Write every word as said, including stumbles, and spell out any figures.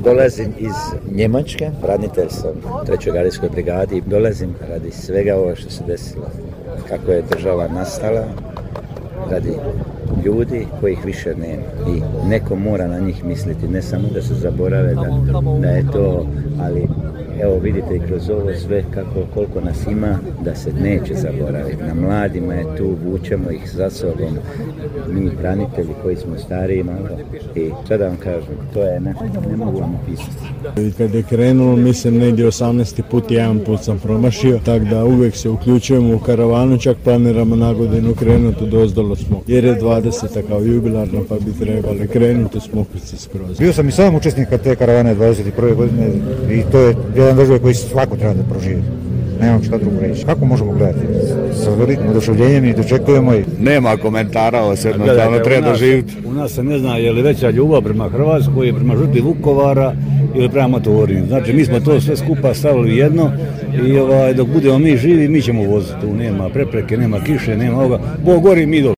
dolazim iz Njemačke, branitelj sam u trećoj gardijskoj brigadi i dolazim radi svega ovo što se desilo, kako je država nastala, radi ljudi kojih više nema i neko mora na njih misliti, ne samo da se zaborave da, da je to, ali evo vidite i kroz ovo sve kako, koliko nas ima, da se neće zaboraviti. Na mladima je tu, vučemo ih za sobom, mi branitelji koji smo stariji malo i šta da vam kažem, to je ne, ne mogu vam opisati. I kad je krenulo, mislim negdje osamnaesti put, jedan put sam promašio, tako da uvijek se uključujemo u karavanu, čak planiramo na godinu krenuti, dozdalo smo, jer je dvadeseta kao jubilarno, pa bi trebali krenuti s Mokrice skroz. Bio sam i sam učesnik te karavane dvadeset prve godine i to je jedan doživljaj koji svako treba da proživi. Nemam šta drugo reći. Kako možemo gledati? Sa velikim oduševljenjem i dočekujemo i... Nema komentara, ovo se jednostavno treba doživjeti. U nas se ne zna je li veća ljubav prema Hrvatskoj, prema žrtvi Vukovara ili prema motorima. Znači mi smo to sve skupa stavili jedno i ovaj, dok budemo mi živi mi ćemo voziti. Tu nema prepreke, nema kiše, nema ovoga. Bog gori, mi dok.